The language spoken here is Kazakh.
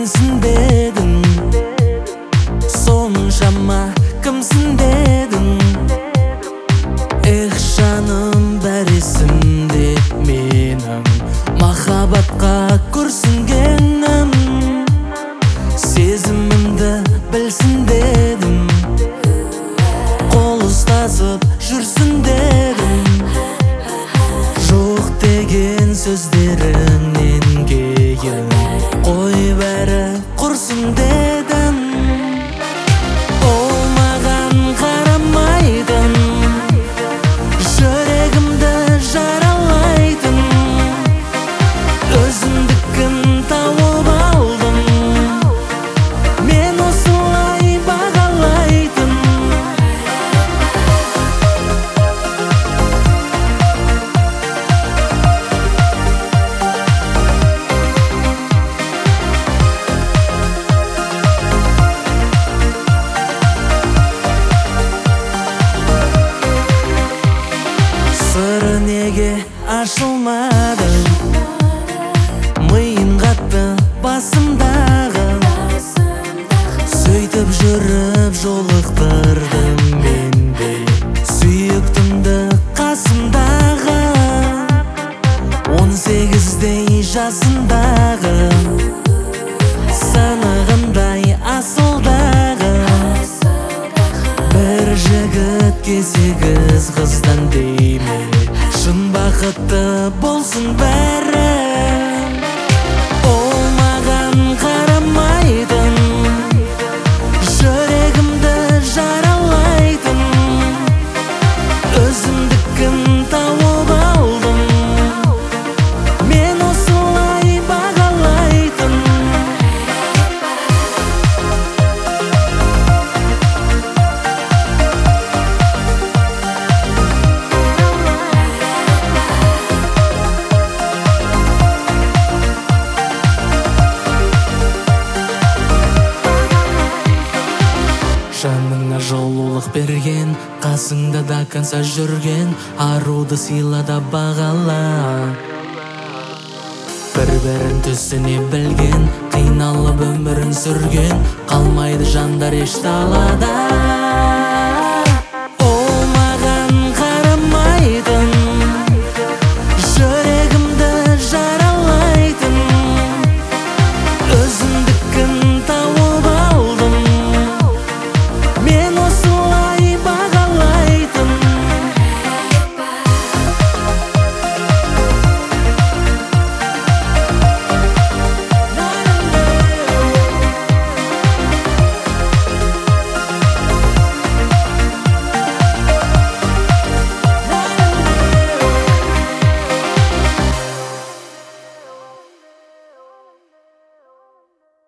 сенсің дедің, соншама кімсің дедің. Эх, жаным, бәрі есімде менің, махаббатқа күрсінгенім. Сезімімді білсін дедім, қол ұстасып жүрсін дедім. Жоқ деген сөздеріңнен кейін қой бәрі құрсын дедім. Ол маған қарамайтын, жүрегімді жаралайтын, өзімдікін тауып алдым, мен осылай бағалайтын. Сыры неге ашылмады, миым қатты басымдағы. Сөйтіп жүріп жолықтырдым мен де сүйіктімді қасымдағы. 18-дей жасындағы, сынығындай асылдағы. Бір жігітке 8 қыздан деймін, шын бақытты болсын бәрі. Ол маған қарамайтын, жүрегімді жаралайтын, өзімдікін тауып алдым, мен осылай бағалайтын. Жаныңа жылулық берген, қасыңда да қанса жүрген, аруды сыйла да бағала. Бір-бірін түсіне білген, қиналып өмірін сүрген, қалмайды жандар еш талада.